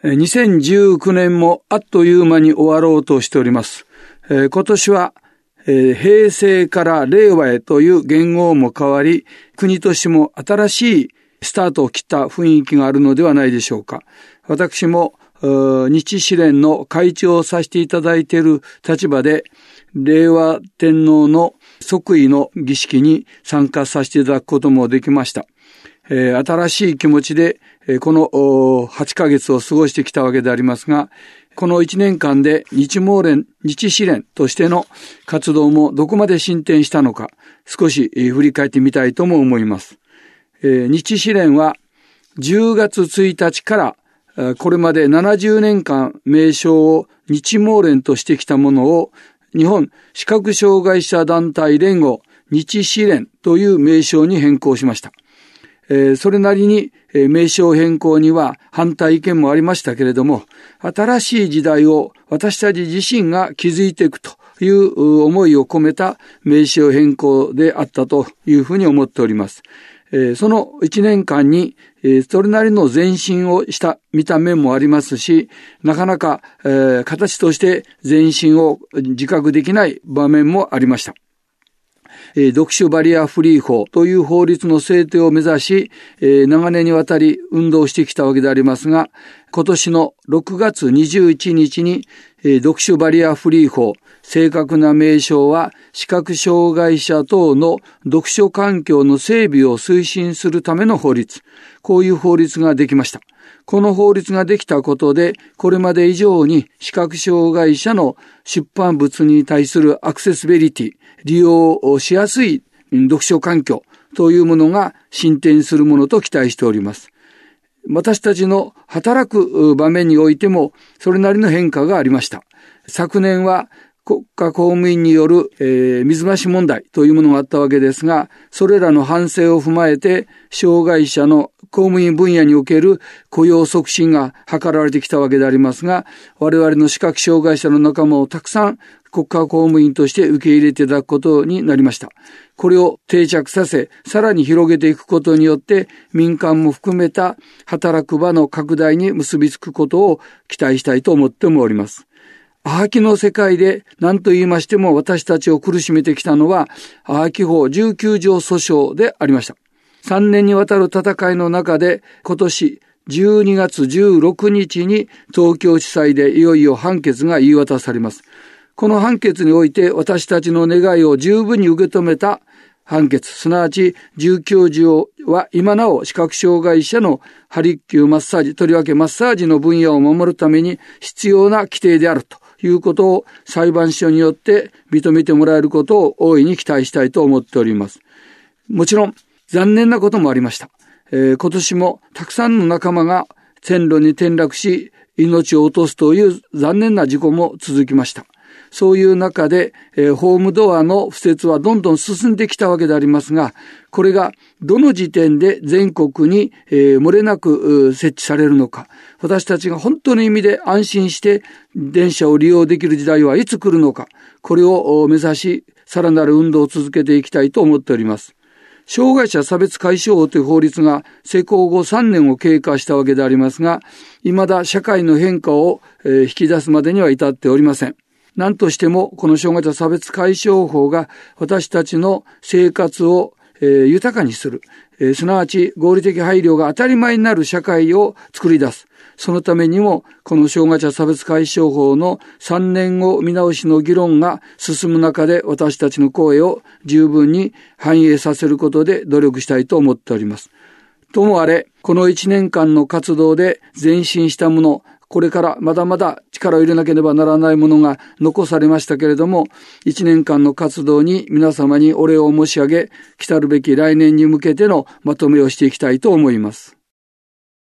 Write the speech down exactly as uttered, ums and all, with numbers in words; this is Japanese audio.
にせんじゅうきゅうねんもあっという間に終わろうとしております。今年は平成から令和へという元号も変わり、国としても新しいスタートを切った雰囲気があるのではないでしょうか。私も日支連の会長をさせていただいている立場で、令和天皇の即位の儀式に参加させていただくこともできました。えー、新しい気持ちで、えー、このはちかげつを過ごしてきたわけでありますが、このいちねんかんで日毛連、日支連としての活動もどこまで進展したのか、少し、えー、振り返ってみたいとも思います。えー、日支連はじゅうがつついたちからこれまでななじゅうねんかん名称を日毛連としてきたものを日本視覚障害者団体連合日支連という名称に変更しました。えー、それなりに、えー、名称変更には反対意見もありましたけれども、新しい時代を私たち自身が築いていくという思いを込めた名称変更であったというふうに思っております。えー、そのいちねんかんに、えー、それなりの前進をした見た面もありますし、なかなか、えー、形として前進を自覚できない場面もありました。読書バリアフリー法という法律の制定を目指し、長年にわたり運動してきたわけでありますが、今年のろくがつにじゅういちにちに読書バリアフリー法、正確な名称は視覚障害者等の読書環境の整備を推進するための法律、こういう法律ができました。この法律ができたことで、これまで以上に視覚障害者の出版物に対するアクセシビリティ、利用しやすい読書環境というものが進展するものと期待しております。私たちの働く場面においてもそれなりの変化がありました。昨年は国家公務員による、えー、水増し問題というものがあったわけですが、それらの反省を踏まえて障害者の公務員分野における雇用促進が図られてきたわけでありますが、我々の視覚障害者の仲間をたくさん国家公務員として受け入れていただくことになりました。これを定着させ、さらに広げていくことによって民間も含めた働く場の拡大に結びつくことを期待したいと思ってもおります。アーキの世界で何と言いましても私たちを苦しめてきたのはアーキ法じゅうきゅうじょう訴訟でありました。さんねんにわたる戦いの中で今年じゅうにがつじゅうろくにちに東京地裁でいよいよ判決が言い渡されます。この判決において私たちの願いを十分に受け止めた判決、すなわちじゅうきゅうじょうは今なお視覚障害者のハリキューマッサージ、とりわけマッサージの分野を守るために必要な規定であるということを裁判所によって認めてもらえることを大いに期待したいと思っております。もちろん残念なこともありました。えー、今年もたくさんの仲間が線路に転落し命を落とすという残念な事故も続きました。そういう中で、えー、ホームドアの敷設はどんどん進んできたわけでありますが、これがどの時点で全国に、えー、漏れなく設置されるのか、私たちが本当の意味で安心して電車を利用できる時代はいつ来るのか、これを目指しさらなる運動を続けていきたいと思っております。障害者差別解消法という法律が施行後さんねんを経過したわけでありますが、未だ社会の変化を、えー、引き出すまでには至っておりません。何としてもこの障害者差別解消法が私たちの生活を、えー、豊かにする、えー、すなわち合理的配慮が当たり前になる社会を作り出す。そのためにもこの障害者差別解消法のさんねんご見直しの議論が進む中で私たちの声を十分に反映させることで努力したいと思っております。ともあれ、このいちねんかんの活動で前進したもの、これからまだまだ力を入れなければならないものが残されましたけれども、いちねんかんの活動に皆様にお礼を申し上げ、来たるべき来年に向けてのまとめをしていきたいと思います。